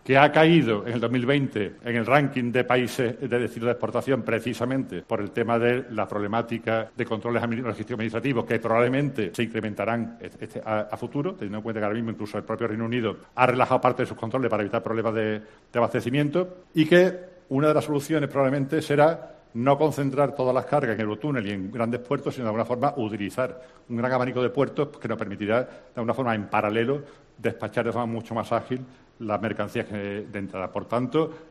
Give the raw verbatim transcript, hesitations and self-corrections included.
que ha caído en el dos mil veinte en el ranking de países de destino de exportación precisamente por el tema de la problemática de controles administrativos que probablemente se incrementarán este, a, a futuro, teniendo en cuenta que ahora mismo incluso el propio Reino Unido ha relajado parte de sus controles para evitar problemas de, de abastecimiento, y que una de las soluciones probablemente será no concentrar todas las cargas en Eurotúnel y en grandes puertos, sino de alguna forma utilizar un gran abanico de puertos que nos permitirá de alguna forma en paralelo despachar de forma mucho más ágil las mercancías de entrada. Por tanto,